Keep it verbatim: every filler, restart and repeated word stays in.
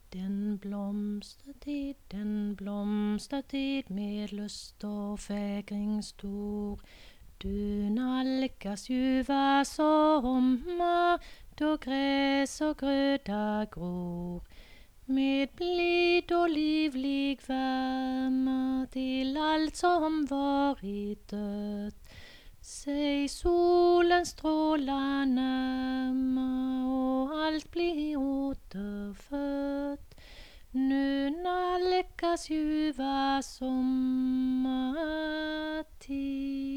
Den blomstertid, den blomstertid med lust och fägring stor. Du nalkas ljuva sommar då gräs och gröda gror. Med blid och livlig värme till allt som varit dött. Säg solen strålar närmare och allt blir återfött. Nu nalkas ljuva sommartid.